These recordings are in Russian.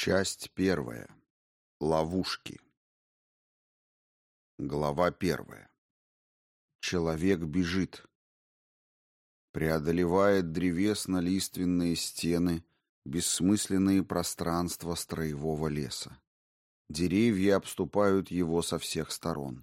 Часть первая. Ловушки. Глава первая. Человек бежит. Преодолевает древесно-лиственные стены, бессмысленные пространства строевого леса. Деревья обступают его со всех сторон.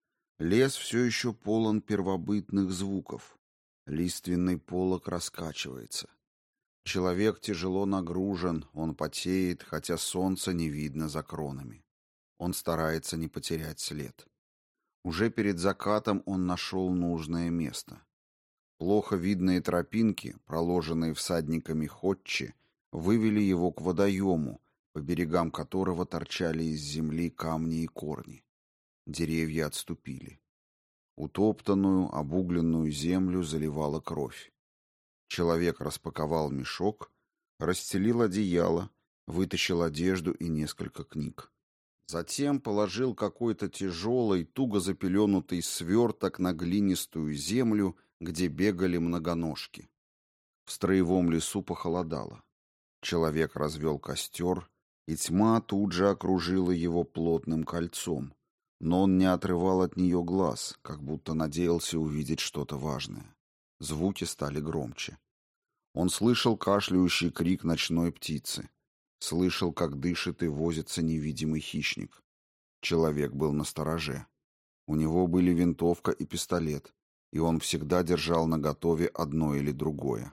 Лес все еще полон первобытных звуков. Лиственный полог раскачивается. Человек тяжело нагружен, он потеет, хотя солнца не видно за кронами. Он старается не потерять след. Уже перед закатом он нашел нужное место. Плохо видные тропинки, проложенные всадниками ходчи, вывели его к водоему, по берегам которого торчали из земли камни и корни. Деревья отступили. Утоптанную, обугленную землю заливала кровь. Человек распаковал мешок, расстелил одеяло, вытащил одежду и несколько книг. Затем положил какой-то тяжелый, туго запеленутый сверток на глинистую землю, где бегали многоножки. В строевом лесу похолодало. Человек развел костер, и тьма тут же окружила его плотным кольцом, но он не отрывал от нее глаз, как будто надеялся увидеть что-то важное. Звуки стали громче. Он слышал кашляющий крик ночной птицы. Слышал, как дышит и возится невидимый хищник. Человек был настороже. У него были винтовка и пистолет, и он всегда держал наготове одно или другое.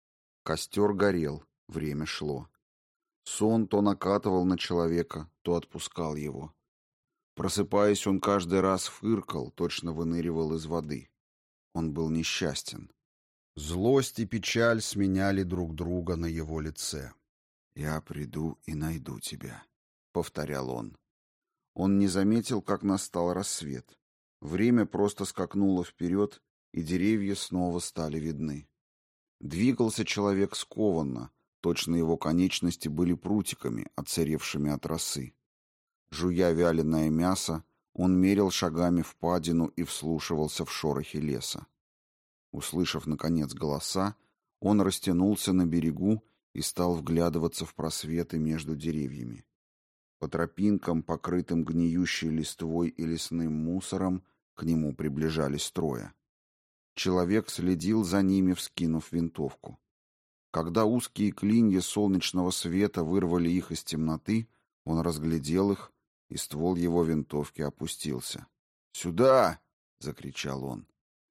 Костер горел, время шло. Сон то накатывал на человека, то отпускал его. Просыпаясь, он каждый раз фыркал, точно выныривал из воды. Он был несчастен. Злость и печаль сменяли друг друга на его лице. «Я приду и найду тебя», — повторял он. Он не заметил, как настал рассвет. Время просто скакнуло вперед, и деревья снова стали видны. Двигался человек скованно, точно его конечности были прутиками, отсыревшими от росы. Жуя вяленое мясо, он мерил шагами впадину и вслушивался в шорохи леса. Услышав, наконец, голоса, он растянулся на берегу и стал вглядываться в просветы между деревьями. По тропинкам, покрытым гниющей листвой и лесным мусором, к нему приближались трое. Человек следил за ними, вскинув винтовку. Когда узкие клинья солнечного света вырвали их из темноты, он разглядел их, и ствол его винтовки опустился. «Сюда!» — закричал он.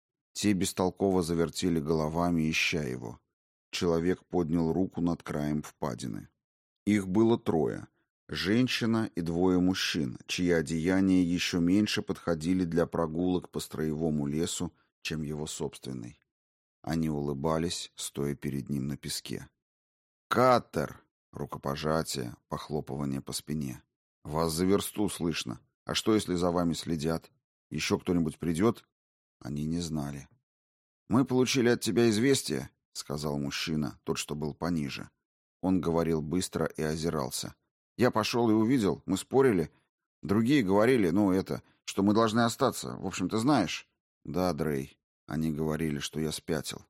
Те бестолково завертели головами, ища его. Человек поднял руку над краем впадины. Их было трое. Женщина и двое мужчин, чьи одеяния еще меньше подходили для прогулок по строевому лесу, чем его собственный. Они улыбались, стоя перед ним на песке. «Каттер!» — рукопожатие, похлопывание по спине. «Вас за версту слышно. А что, если за вами следят? Еще кто-нибудь придет?» Они не знали. «Мы получили от тебя известие», — сказал мужчина, тот, что был пониже. Он говорил быстро и озирался. «Я пошел и увидел, мы спорили. Другие говорили, что мы должны остаться. В общем, ты знаешь?» «Да, Дрей. Они говорили, что я спятил».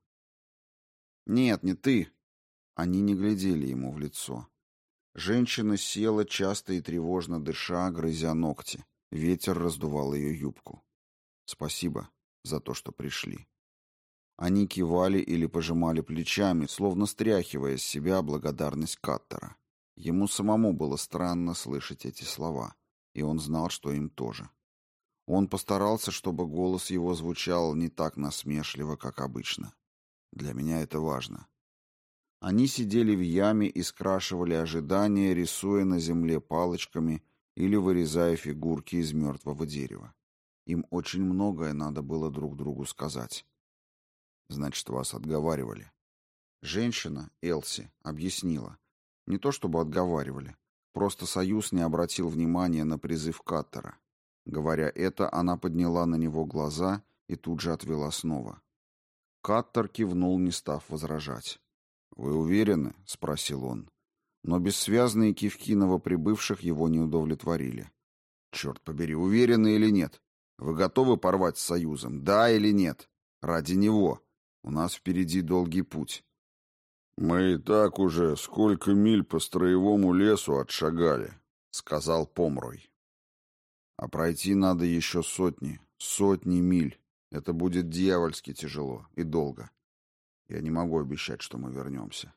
«Нет, не ты». Они не глядели ему в лицо. Женщина села, часто и тревожно дыша, грызя ногти. Ветер раздувал ее юбку. «Спасибо за то, что пришли». Они кивали или пожимали плечами, словно стряхивая с себя благодарность Каттера. Ему самому было странно слышать эти слова, и он знал, что им тоже. Он постарался, чтобы голос его звучал не так насмешливо, как обычно. «Для меня это важно». Они сидели в яме и скрашивали ожидания, рисуя на земле палочками или вырезая фигурки из мертвого дерева. Им очень многое надо было друг другу сказать. «Значит, вас отговаривали». Женщина, Элси, объяснила. Не то чтобы отговаривали, просто Союз не обратил внимания на призыв Каттера. Говоря это, она подняла на него глаза и тут же отвела снова. Каттер кивнул, не став возражать. «Вы уверены?» — спросил он. Но бессвязные кивки новоприбывших его не удовлетворили. «Черт побери, уверены или нет? Вы готовы порвать с Союзом, да или нет? Ради него. У нас впереди долгий путь». «Мы и так уже сколько миль по строевому лесу отшагали», — сказал Помрой. «А пройти надо еще сотни миль. Это будет дьявольски тяжело и долго. Я не могу обещать, что мы вернемся».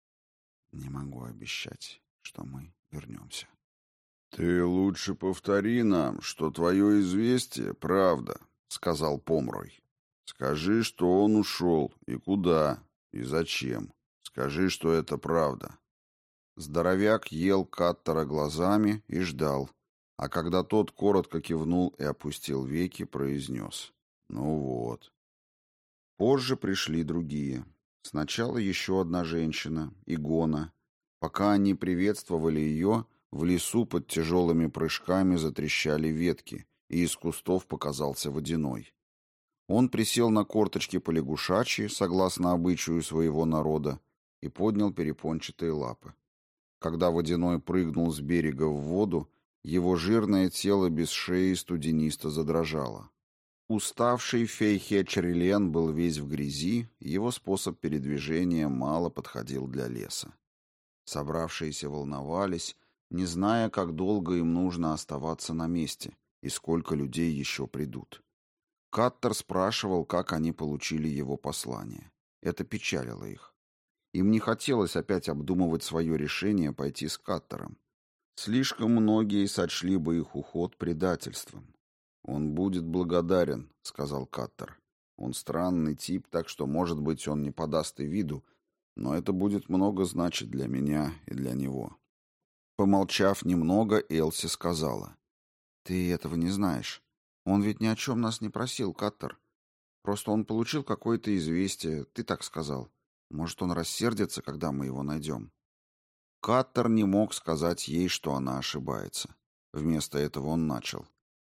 «Не могу обещать, что мы вернемся». «Ты лучше повтори нам, что твое известие — правда», — сказал Помрой. «Скажи, что он ушел, и куда, и зачем. Скажи, что это правда». Здоровяк ел Каттера глазами и ждал, а когда тот коротко кивнул и опустил веки, произнес: «Ну вот». Позже пришли другие. Сначала еще одна женщина, Игона. Пока они приветствовали ее, в лесу под тяжелыми прыжками затрещали ветки, и из кустов показался Водяной. Он присел на корточки полягушачьи, согласно обычаю своего народа, и поднял перепончатые лапы. Когда Водяной прыгнул с берега в воду, его жирное тело без шеи студенисто задрожало. Уставший Фейхечерилен был весь в грязи, его способ передвижения мало подходил для леса. Собравшиеся волновались, не зная, как долго им нужно оставаться на месте и сколько людей еще придут. Каттер спрашивал, как они получили его послание. Это печалило их. Им не хотелось опять обдумывать свое решение пойти с Каттером. Слишком многие сочли бы их уход предательством. «Он будет благодарен», — сказал Каттер. «Он странный тип, так что, может быть, он не подаст и виду, но это будет много значить для меня и для него». Помолчав немного, Элси сказала: «Ты этого не знаешь. Он ведь ни о чем нас не просил, Каттер. Просто он получил какое-то известие, ты так сказал. Может, он рассердится, когда мы его найдем». Каттер не мог сказать ей, что она ошибается. Вместо этого он начал: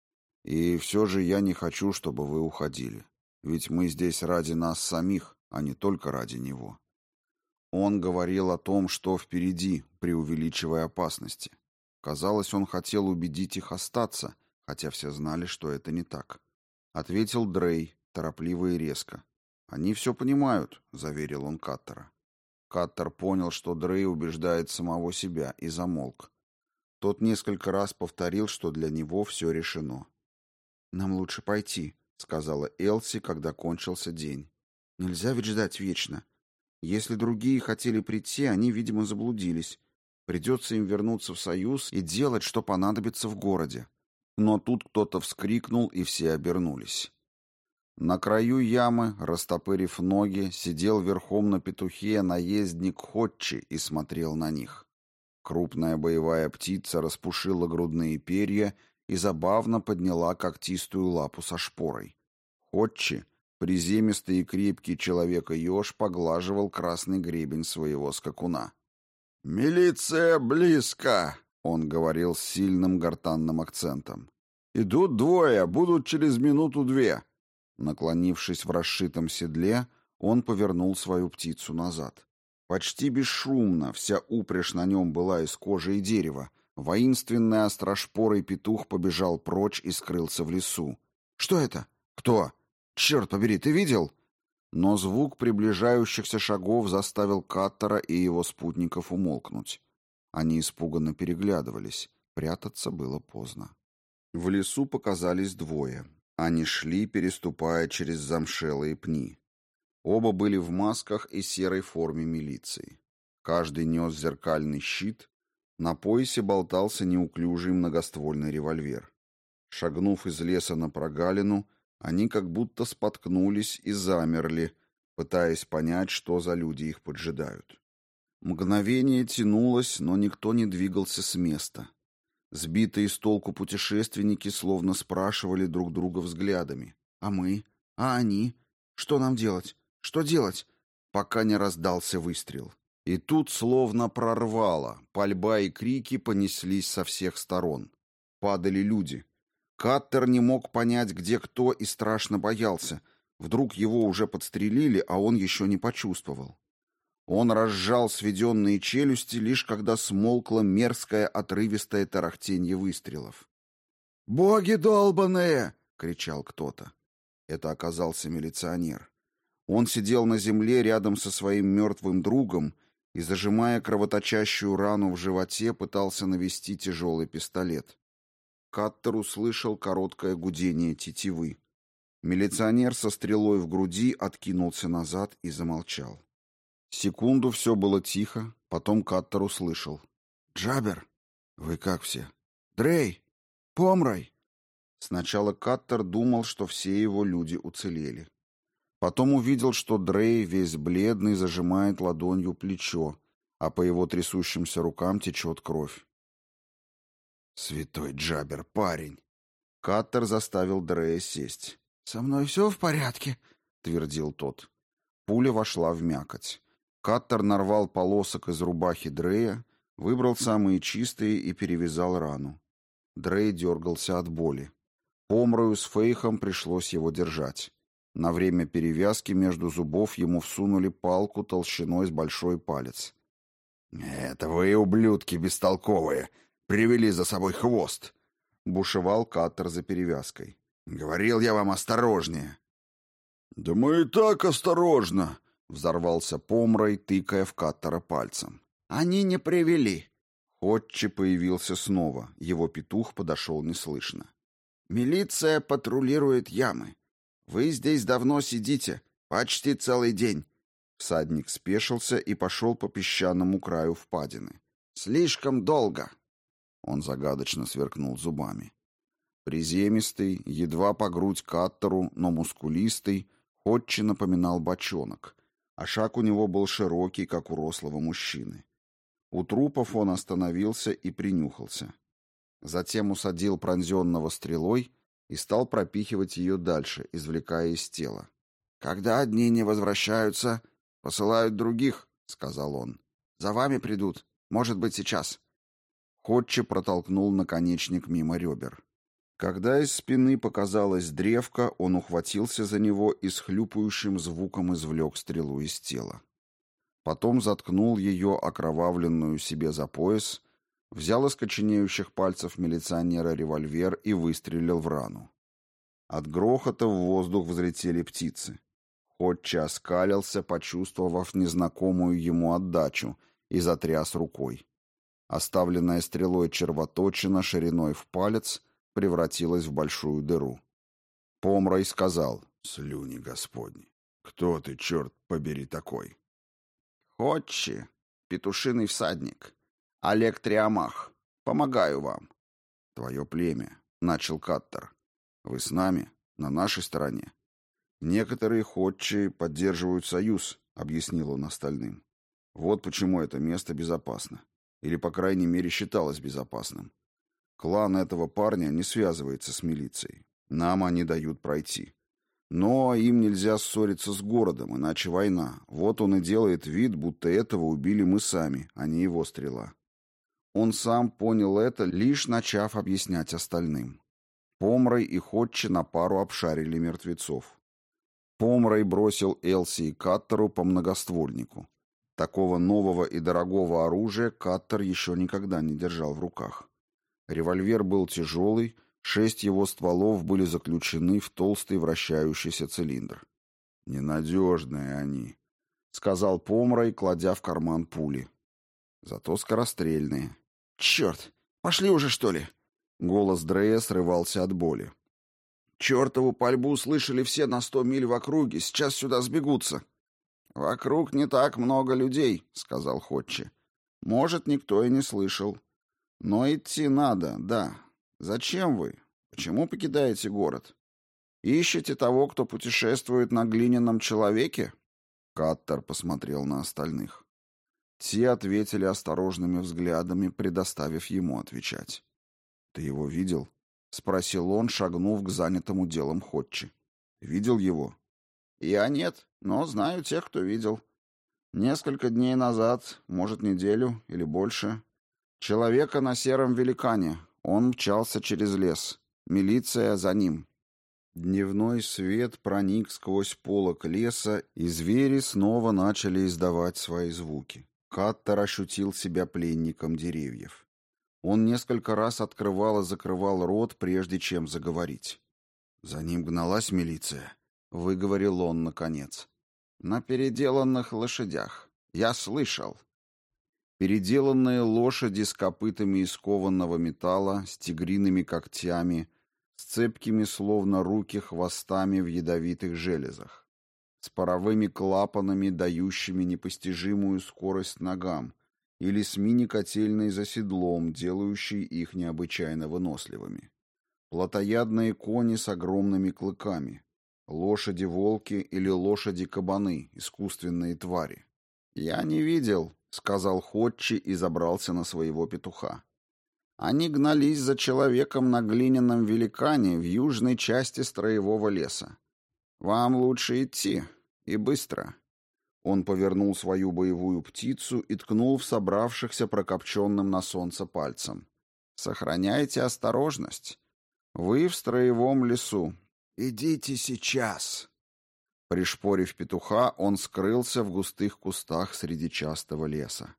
«И все же я не хочу, чтобы вы уходили. Ведь мы здесь ради нас самих, а не только ради него». Он говорил о том, что впереди, преувеличивая опасности. Казалось, он хотел убедить их остаться, хотя все знали, что это не так. Ответил Дрей, торопливо и резко. «Они все понимают», — заверил он Каттера. Каттер понял, что Дрей убеждает самого себя, и замолк. Тот несколько раз повторил, что для него все решено. «Нам лучше пойти», — сказала Элси, когда кончился день. «Нельзя ведь ждать вечно. Если другие хотели прийти, они, видимо, заблудились. Придется им вернуться в Союз и делать, что понадобится в городе». Но тут кто-то вскрикнул, и все обернулись. На краю ямы, растопырив ноги, сидел верхом на петухе наездник Хотчи и смотрел на них. Крупная боевая птица распушила грудные перья и забавно подняла когтистую лапу со шпорой. Хотчи, приземистый и крепкий человека-еж, поглаживал красный гребень своего скакуна. «Милиция близко!» — он говорил с сильным гортанным акцентом. «Идут двое, будут через минуту-две». Наклонившись в расшитом седле, он повернул свою птицу назад. Почти бесшумно, вся упряжь на нем была из кожи и дерева. Воинственный острошпорый петух побежал прочь и скрылся в лесу. «Что это? Кто? Черт побери, ты видел?» Но звук приближающихся шагов заставил Каттера и его спутников умолкнуть. Они испуганно переглядывались. Прятаться было поздно. В лесу показались двое. Они шли, переступая через замшелые пни. Оба были в масках и серой форме милиции. Каждый нес зеркальный щит. На поясе болтался неуклюжий многоствольный револьвер. Шагнув из леса на прогалину, они как будто споткнулись и замерли, пытаясь понять, что за люди их поджидают. Мгновение тянулось, но никто не двигался с места. Сбитые с толку путешественники словно спрашивали друг друга взглядами. «А мы? А они? Что нам делать? Что делать?» Пока не раздался выстрел. И тут словно прорвало. Пальба и крики понеслись со всех сторон. Падали люди. Каттер не мог понять, где кто, и страшно боялся. Вдруг его уже подстрелили, а он еще не почувствовал. Он разжал сведенные челюсти, лишь когда смолкло мерзкое отрывистое тарахтенье выстрелов. «Боги долбаные!» — кричал кто-то. Это оказался милиционер. Он сидел на земле рядом со своим мертвым другом и, зажимая кровоточащую рану в животе, пытался навести тяжелый пистолет. Каттер услышал короткое гудение тетивы. Милиционер со стрелой в груди откинулся назад и замолчал. Секунду все было тихо, потом Каттер услышал: «Джабер, вы как все? Дрей! Помрай!» Сначала Каттер думал, что все его люди уцелели. Потом увидел, что Дрей, весь бледный, зажимает ладонью плечо, а по его трясущимся рукам течет кровь. «Святой Джабер, парень!» Каттер заставил Дрея сесть. «Со мной все в порядке?» — твердил тот. Пуля вошла в мякоть. Каттер нарвал полосок из рубахи Дрея, выбрал самые чистые и перевязал рану. Дрей дергался от боли. Помрою с Фейхом пришлось его держать. На время перевязки между зубов ему всунули палку толщиной с большой палец. «Это вы, ублюдки бестолковые, привели за собой хвост!» — бушевал Каттер за перевязкой. «Говорил я вам осторожнее!» «Да мы и так осторожно!» — взорвался Помрой, тыкая в Каттера пальцем. «Они не привели!» Ходчи появился снова, его петух подошел неслышно. «Милиция патрулирует ямы. Вы здесь давно сидите, почти целый день». Всадник спешился и пошел по песчаному краю впадины. «Слишком долго!» Он загадочно сверкнул зубами. Приземистый, едва по грудь Каттеру, но мускулистый, Ходчи напоминал бочонок, а шаг у него был широкий, как у рослого мужчины. У трупов он остановился и принюхался. Затем усадил пронзенного стрелой и стал пропихивать ее дальше, извлекая из тела. «Когда одни не возвращаются, посылают других», — сказал он. «За вами придут. Может быть, сейчас». Ходчи протолкнул наконечник мимо ребер. Когда из спины показалась древко, он ухватился за него и с хлюпающим звуком извлек стрелу из тела. Потом заткнул ее окровавленную себе за пояс, взял из коченеющих пальцев милиционера револьвер и выстрелил в рану. От грохота в воздух взлетели птицы. Ходчи оскалился, почувствовав незнакомую ему отдачу, и затряс рукой. Оставленная стрелой червоточина шириной в палец превратилась в большую дыру. Помрой сказал: «Слюни Господни! Кто ты, черт побери, такой?» «Ходчи, петушиный всадник. Олег Триамах. Помогаю вам». «Твое племя», — начал Каттер. «Вы с нами, на нашей стороне». «Некоторые ходчи поддерживают союз», — объяснил он остальным. «Вот почему это место безопасно. Или, по крайней мере, считалось безопасным. Клан этого парня не связывается с милицией. Нам они дают пройти. Но им нельзя ссориться с городом, иначе война. Вот он и делает вид, будто этого убили мы сами, а не его стрела». Он сам понял это, лишь начав объяснять остальным. Помрой и Ходчи на пару обшарили мертвецов. Помрой бросил Элси и Каттеру по многоствольнику. Такого нового и дорогого оружия Каттер еще никогда не держал в руках. Револьвер был тяжелый, 6 его стволов были заключены в толстый вращающийся цилиндр. «Ненадежные они», — сказал Помрой, кладя в карман пули. «Зато скорострельные». «Черт! Пошли уже, что ли?» Голос Дрея срывался от боли. «Чертову пальбу слышали все на 100 миль в округе. Сейчас сюда сбегутся». «Вокруг не так много людей», — сказал Ходчи. «Может, никто и не слышал. Но идти надо, да. Зачем вы? Почему покидаете город? Ищете того, кто путешествует на глиняном человеке?» Каттер посмотрел на остальных. Те ответили осторожными взглядами, предоставив ему отвечать. «Ты его видел?» — спросил он, шагнув к занятому делом Ходчи. «Видел его?» «Я нет, но знаю тех, кто видел. Несколько дней назад, может, неделю или больше. Человека на сером великане. Он мчался через лес. Милиция за ним». Дневной свет проник сквозь полог леса, и звери снова начали издавать свои звуки. Каттер ощутил себя пленником деревьев. Он несколько раз открывал и закрывал рот, прежде чем заговорить. «За ним гналась милиция», — выговорил он наконец. На переделанных лошадях. Я слышал. Переделанные лошади с копытами из кованого металла, с тигриными когтями, с цепкими, словно руки, хвостами в ядовитых железах, с паровыми клапанами, дающими непостижимую скорость ногам, или с мини-котельной за седлом, делающей их необычайно выносливыми. Плотоядные кони с огромными клыками, лошади-волки или лошади-кабаны, искусственные твари. «Я не видел», — сказал Ходчи и забрался на своего петуха. «Они гнались за человеком на глиняном великане в южной части строевого леса. Вам лучше идти, и быстро». Он повернул свою боевую птицу и ткнул в собравшихся прокопченным на солнце пальцем. «Сохраняйте осторожность. Вы в строевом лесу. Идите сейчас». Пришпорив петуха, он скрылся в густых кустах среди частого леса.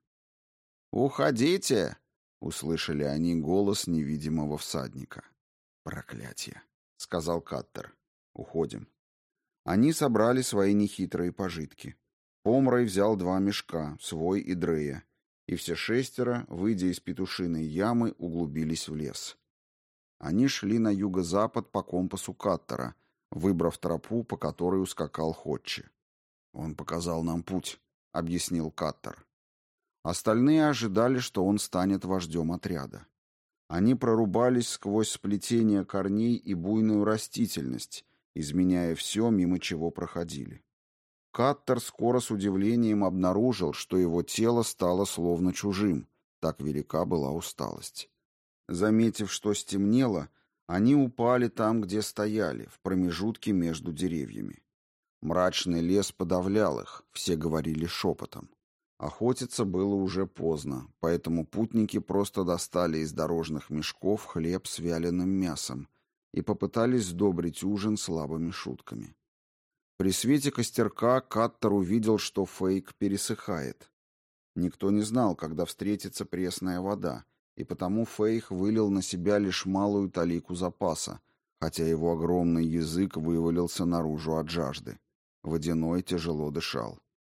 «Уходите!» — услышали они голос невидимого всадника. «Проклятие!» — сказал Каттер. «Уходим». Они собрали свои нехитрые пожитки. Помрой взял 2 мешка, свой и Дрея, и все 6, выйдя из петушиной ямы, углубились в лес. Они шли на юго-запад по компасу Каттера, выбрав тропу, по которой ускакал Ходчи. «Он показал нам путь», — объяснил Каттер. Остальные ожидали, что он станет вождем отряда. Они прорубались сквозь сплетение корней и буйную растительность, изменяя все, мимо чего проходили. Каттер скоро с удивлением обнаружил, что его тело стало словно чужим, так велика была усталость. Заметив, что стемнело, они упали там, где стояли, в промежутке между деревьями. Мрачный лес подавлял их, все говорили шепотом. Охотиться было уже поздно, поэтому путники просто достали из дорожных мешков хлеб с вяленым мясом и попытались сдобрить ужин слабыми шутками. При свете костерка Каттер увидел, что Фейк пересыхает. Никто не знал, когда встретится пресная вода, и потому Фейх вылил на себя лишь малую талику запаса, хотя его огромный язык вывалился наружу от жажды. Водяной тяжело дышал.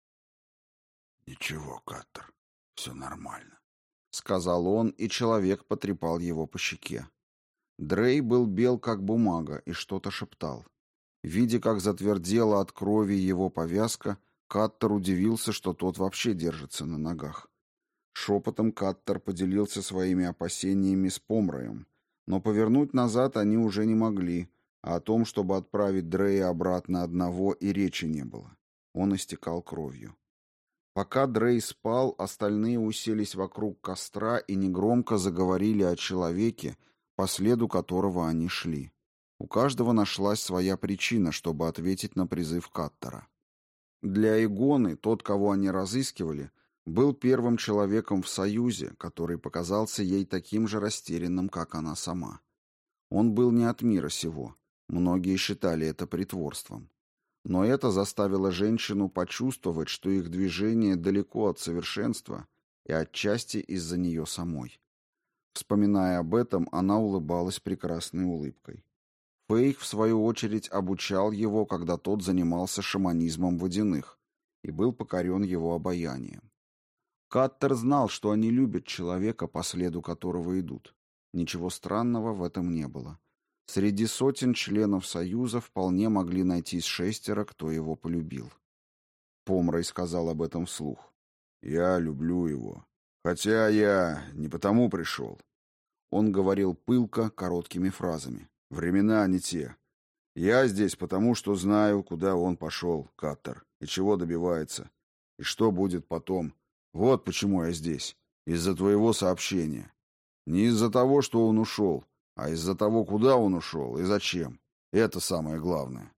«Ничего, Каттер, все нормально», — сказал он, и человек потрепал его по щеке. Дрей был бел, как бумага, и что-то шептал. Видя, как затвердела от крови его повязка, Каттер удивился, что тот вообще держится на ногах. Шепотом Каттер поделился своими опасениями с Помроем, но повернуть назад они уже не могли, а о том, чтобы отправить Дрея обратно одного, и речи не было. Он истекал кровью. Пока Дрей спал, остальные уселись вокруг костра и негромко заговорили о человеке, по следу которого они шли. У каждого нашлась своя причина, чтобы ответить на призыв Каттера. Для Игоны, тот, кого они разыскивали, был первым человеком в Союзе, который показался ей таким же растерянным, как она сама. Он был не от мира сего. Многие считали это притворством. Но это заставило женщину почувствовать, что их движение далеко от совершенства и отчасти из-за нее самой. Вспоминая об этом, она улыбалась прекрасной улыбкой. Фейх, в свою очередь, обучал его, когда тот занимался шаманизмом водяных, и был покорен его обаянием. Каттер знал, что они любят человека, по следу которого идут. Ничего странного в этом не было. Среди сотен членов Союза вполне могли найтись 6, кто его полюбил. Помрой сказал об этом вслух. «Я люблю его. Хотя я не потому пришел». Он говорил пылко, короткими фразами. «Времена не те. Я здесь потому, что знаю, куда он пошел, Каттер, и чего добивается, и что будет потом. Вот почему я здесь. Из-за твоего сообщения. Не из-за того, что он ушел, а из-за того, куда он ушел и зачем. Это самое главное».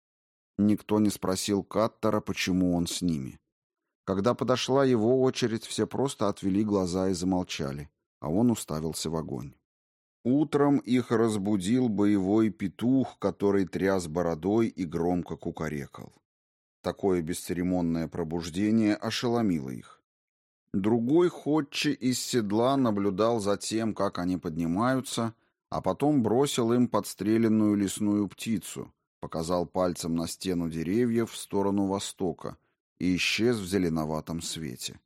Никто не спросил Каттера, почему он с ними. Когда подошла его очередь, все просто отвели глаза и замолчали, а он уставился в огонь. Утром их разбудил боевой петух, который тряс бородой и громко кукарекал. Такое бесцеремонное пробуждение ошеломило их. Другой Ходчи из седла наблюдал за тем, как они поднимаются, а потом бросил им подстреленную лесную птицу, показал пальцем на стену деревьев в сторону востока, и исчез в зеленоватом свете.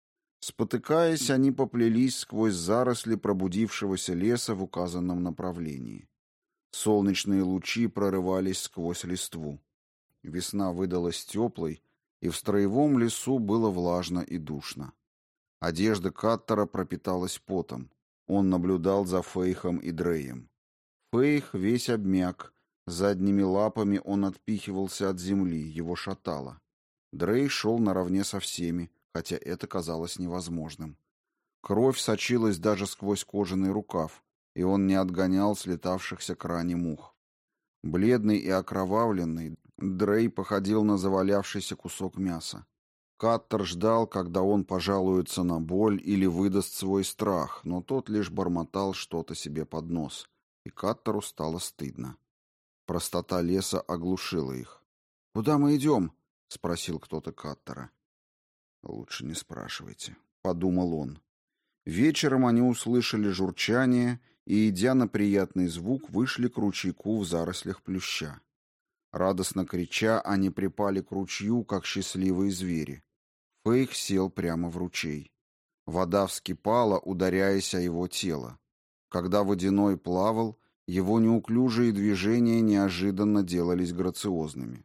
Спотыкаясь, они поплелись сквозь заросли пробудившегося леса в указанном направлении. Солнечные лучи прорывались сквозь листву. Весна выдалась теплой, и в строевом лесу было влажно и душно. Одежда Каттера пропиталась потом. Он наблюдал за Фейхом и Дреем. Фейх весь обмяк, задними лапами он отпихивался от земли, его шатало. Дрей шел наравне со всеми, хотя это казалось невозможным. Кровь сочилась даже сквозь кожаный рукав, и он не отгонял слетавшихся к ране мух. Бледный и окровавленный, Дрей походил на завалявшийся кусок мяса. Каттер ждал, когда он пожалуется на боль или выдаст свой страх, но тот лишь бормотал что-то себе под нос, и Каттеру стало стыдно. Простота леса оглушила их. «Куда мы идем?» — спросил кто-то Каттера. «Лучше не спрашивайте», — подумал он. Вечером они услышали журчание и, идя на приятный звук, вышли к ручейку в зарослях плюща. Радостно крича, они припали к ручью, как счастливые звери. Фейх сел прямо в ручей. Вода вскипала, ударяясь о его тело. Когда водяной плавал, его неуклюжие движения неожиданно делались грациозными.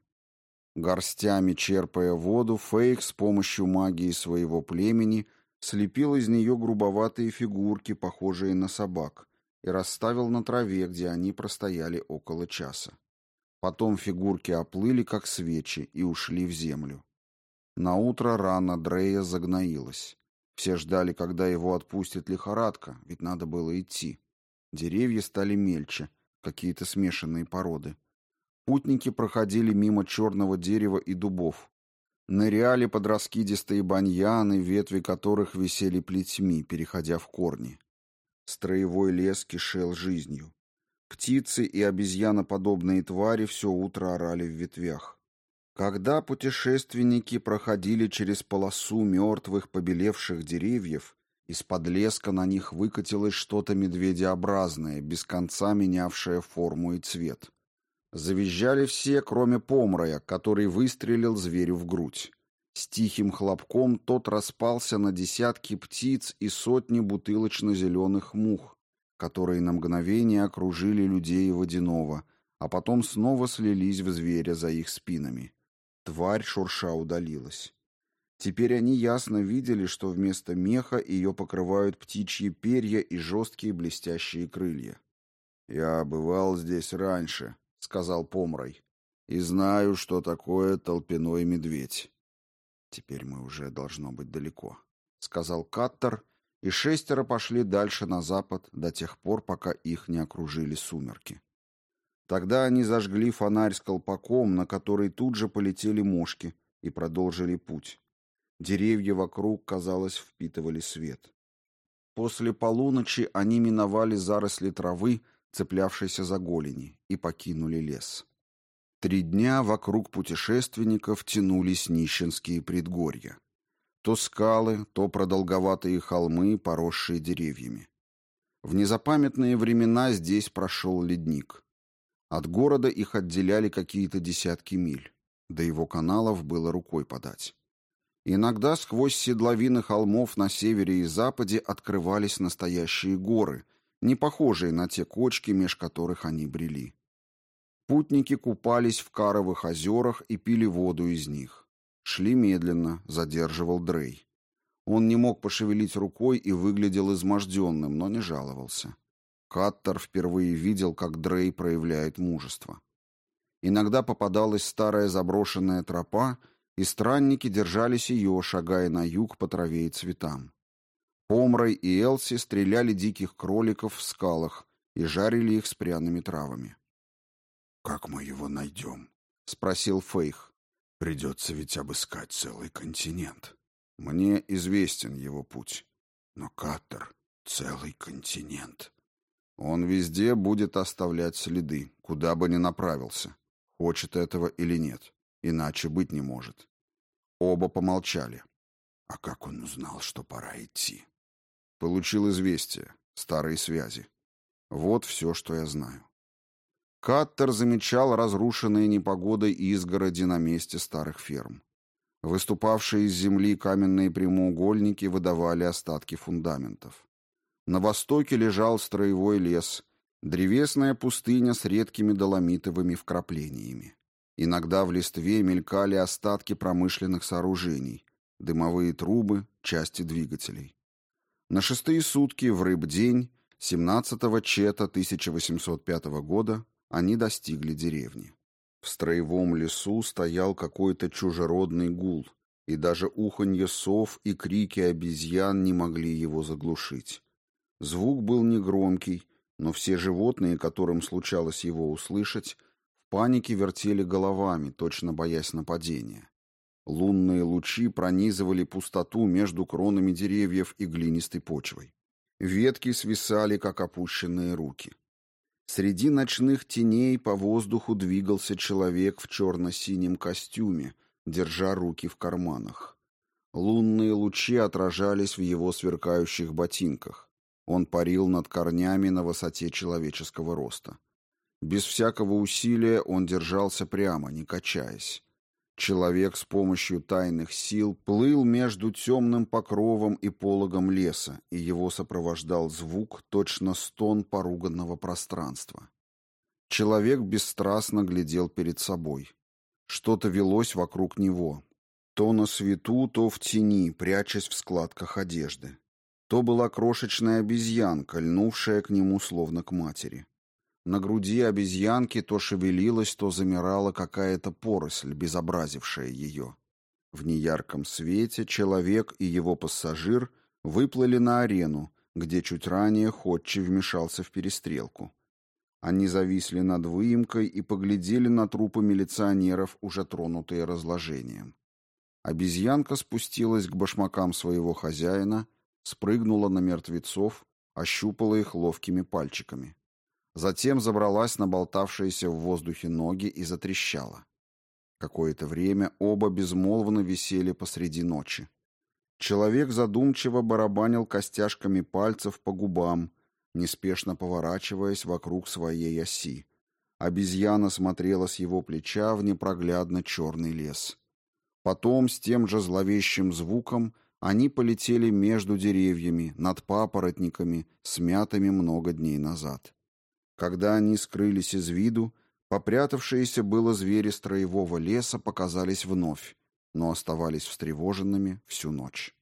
Горстями черпая воду, Фейх с помощью магии своего племени слепил из нее грубоватые фигурки, похожие на собак, и расставил на траве, где они простояли около часа. Потом фигурки оплыли, как свечи, и ушли в землю. Наутро рана Дрея загноилась. Все ждали, когда его отпустит лихорадка, ведь надо было идти. Деревья стали мельче, какие-то смешанные породы. Путники проходили мимо черного дерева и дубов. Ныряли под раскидистые баньяны, ветви которых висели плетьми, переходя в корни. Строевой лес кишел жизнью. Птицы и обезьяноподобные твари все утро орали в ветвях. Когда путешественники проходили через полосу мертвых побелевших деревьев, из-под леска на них выкатилось что-то медведеобразное, без конца менявшее форму и цвет. Завизжали все, кроме Помрая, который выстрелил зверю в грудь. С тихим хлопком тот распался на десятки птиц и сотни бутылочно-зеленых мух, которые на мгновение окружили людей и водяного, а потом снова слились в зверя за их спинами. Тварь шурша удалилась. Теперь они ясно видели, что вместо меха ее покрывают птичьи перья и жесткие блестящие крылья. «Я бывал здесь раньше», — сказал Помрай, — «и знаю, что такое толпяной медведь». «Теперь мы уже должно быть далеко», — сказал Каттер, и 6 пошли дальше на запад до тех пор, пока их не окружили сумерки. Тогда они зажгли фонарь с колпаком, на который тут же полетели мошки, и продолжили путь. Деревья вокруг, казалось, впитывали свет. После полуночи они миновали заросли травы, цеплявшейся за голени, и покинули лес. 3 дня вокруг путешественников тянулись нищенские предгорья. То скалы, то продолговатые холмы, поросшие деревьями. В незапамятные времена здесь прошел ледник. От города их отделяли какие-то десятки миль. До его каналов было рукой подать. Иногда сквозь седловины холмов на севере и западе открывались настоящие горы, не похожие на те кочки, меж которых они брели. Путники купались в каровых озерах и пили воду из них. Шли медленно, задерживал Дрей. Он не мог пошевелить рукой и выглядел изможденным, но не жаловался. Каттер впервые видел, как Дрей проявляет мужество. Иногда попадалась старая заброшенная тропа, и странники держались ее, шагая на юг по траве и цветам. Помрай и Элси стреляли диких кроликов в скалах и жарили их с пряными травами. «Как мы его найдем?» — спросил Фейх. «Придется ведь обыскать целый континент. Мне известен его путь. Но Каттер — целый континент. Он везде будет оставлять следы, куда бы ни направился, хочет этого или нет, иначе быть не может». Оба помолчали. «А как он узнал, что пора идти?» «Получил известие, старые связи. Вот все, что я знаю». Каттер замечал разрушенные непогодой изгороди на месте старых ферм. Выступавшие из земли каменные прямоугольники выдавали остатки фундаментов. На востоке лежал строевой лес, древесная пустыня с редкими доломитовыми вкраплениями. Иногда в листве мелькали остатки промышленных сооружений, дымовые трубы, части двигателей. На 6-е сутки в рыбдень 17-го чета 1805 года они достигли деревни. В строевом лесу стоял какой-то чужеродный гул, и даже уханье сов и крики обезьян не могли его заглушить. Звук был негромкий, но все животные, которым случалось его услышать, в панике вертели головами, точно боясь нападения. Лунные лучи пронизывали пустоту между кронами деревьев и глинистой почвой. Ветки свисали, как опущенные руки. Среди ночных теней по воздуху двигался человек в черно-синем костюме, держа руки в карманах. Лунные лучи отражались в его сверкающих ботинках. Он парил над корнями на высоте человеческого роста. Без всякого усилия он держался прямо, не качаясь. Человек с помощью тайных сил плыл между темным покровом и пологом леса, и его сопровождал звук, точно стон поруганного пространства. Человек бесстрастно глядел перед собой. Что-то велось вокруг него. То на свету, то в тени, прячась в складках одежды. То была крошечная обезьянка, льнувшая к нему словно к матери. На груди обезьянки то шевелилась, то замирала какая-то поросль, безобразившая ее. В неярком свете человек и его пассажир выплыли на арену, где чуть ранее Ходчи вмешался в перестрелку. Они зависли над выемкой и поглядели на трупы милиционеров, уже тронутые разложением. Обезьянка спустилась к башмакам своего хозяина, спрыгнула на мертвецов, ощупала их ловкими пальчиками. Затем забралась на болтавшиеся в воздухе ноги и затрещала. Какое-то время оба безмолвно висели посреди ночи. Человек задумчиво барабанил костяшками пальцев по губам, неспешно поворачиваясь вокруг своей оси. Обезьяна смотрела с его плеча в непроглядно черный лес. Потом с тем же зловещим звуком они полетели между деревьями, над папоротниками, смятыми много дней назад. Когда они скрылись из виду, попрятавшиеся было звери строевого леса показались вновь, но оставались встревоженными всю ночь.